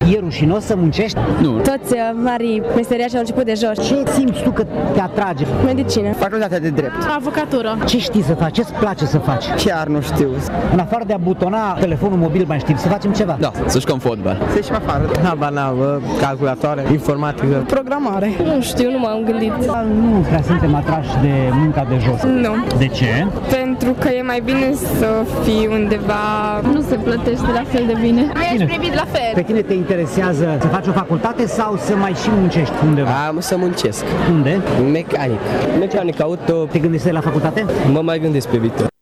E rușinos să muncești? Nu. Toți mari meseriași au început de jos. Ce simți tu că te atrage? Medicină. Facultatea de drept. Avocatură. Ce știi să faci? Ce-ți place să faci? Chiar nu știu. În afară de a butona telefonul mobil, mai știm să facem ceva? Da, să jucăm fotbal. Să ieșim afară. Habar n-am, calculatoare, informatică. Programare. Nu știu, nu m-am gândit. Nu prea suntem atrași de munca de jos. Nu. De ce? Pentru că e mai bine să fii undeva... Nu se plătește la fel de bine. Ai privit la fel. Pe tine te interesează să faci o facultate sau să mai și muncești undeva? Am să muncesc. Unde? Mecanic. Mecanic auto. Te gândești să iei la facultate? Mă mai gândesc pe viitor.